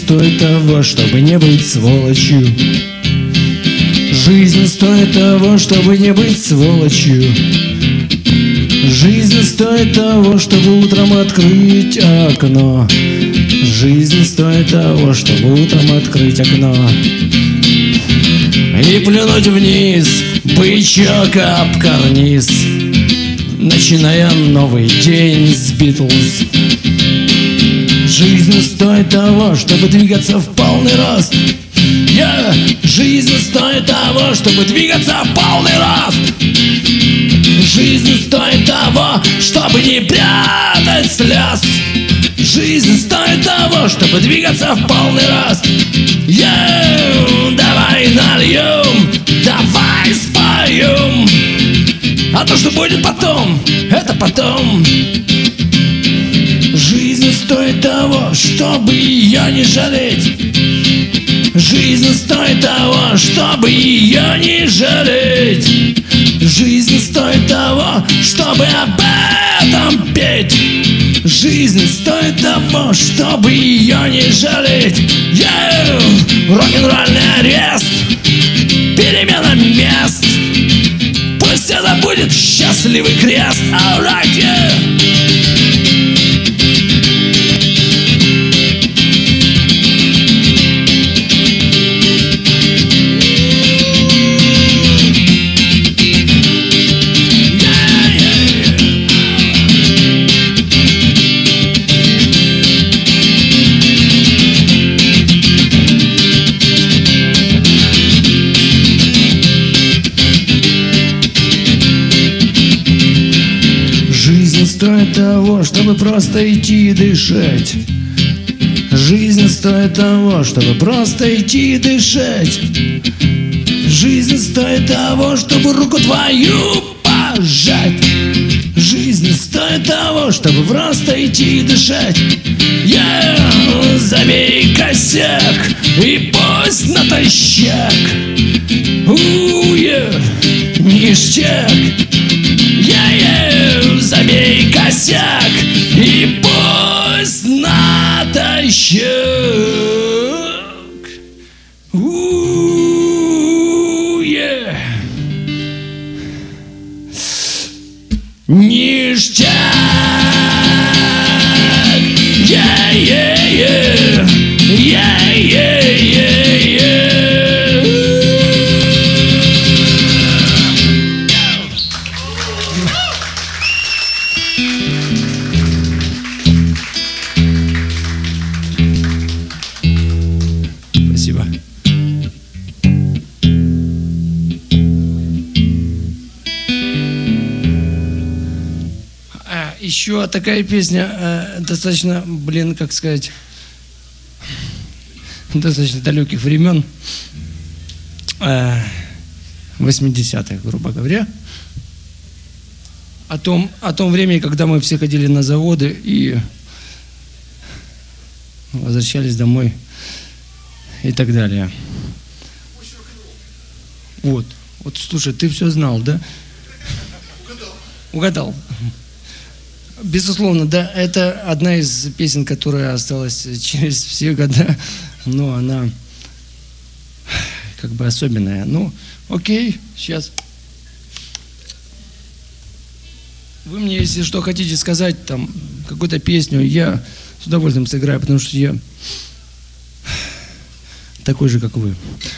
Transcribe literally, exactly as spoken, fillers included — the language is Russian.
стоит того, чтобы не быть сволочью. Жизнь стоит того, чтобы не быть сволочью. Жизнь стоит того, чтобы утром открыть окно. Жизнь стоит того, чтобы утром открыть окно и плюнуть вниз, бычок об карниз, начиная новый день с Битлз. Жизнь стоит того, чтобы двигаться в полный рост. Yeah. Жизнь стоит того, чтобы двигаться в полный рост. Жизнь стоит того, чтобы не прятать слез. Жизнь стоит того, чтобы двигаться в полный рост. Yeah. Давай нальем, давай споем. А то, что будет потом, это потом. Жизнь стоит того, чтобы ее не жалеть. Жизнь стоит того, чтобы ее не жалеть. Жизнь стоит того, чтобы об этом петь. Жизнь стоит того, чтобы ее не жалеть. Yeah! Рок-н-ролльный арест, перемена мест. Пусть это будет счастливый крест. All right, yeah! Стоит того, чтобы просто идти и дышать. Жизнь стоит того, чтобы просто идти и дышать. Жизнь стоит того, чтобы руку твою пожать. Жизнь стоит того, чтобы просто идти и дышать. Yeah! Забей косяк и пусть натощак. У, yeah! Ништяк. Yeah-yeah! Забей косяк и пусть натощак. У-у-у-е. Ништяк. Yeah-yeah-yeah. Yeah-yeah-yeah. Спасибо. А, еще такая песня, э, достаточно, блин, как сказать, достаточно далеких времен, э, восьмидесятых, грубо говоря, о том, о том времени, когда мы все ходили на заводы и возвращались домой и так далее. Вот, вот, слушай, ты все знал, да? Угадал. Угадал. Безусловно, да, это одна из песен, которая осталась через все года, но она как бы особенная. Ну, окей, сейчас. Вы мне, если что, хотите сказать, там, какую-то песню, я с удовольствием сыграю, потому что я такой же, как вы.